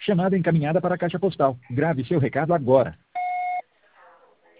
Chamada encaminhada para a caixa postal. Grave seu recado agora.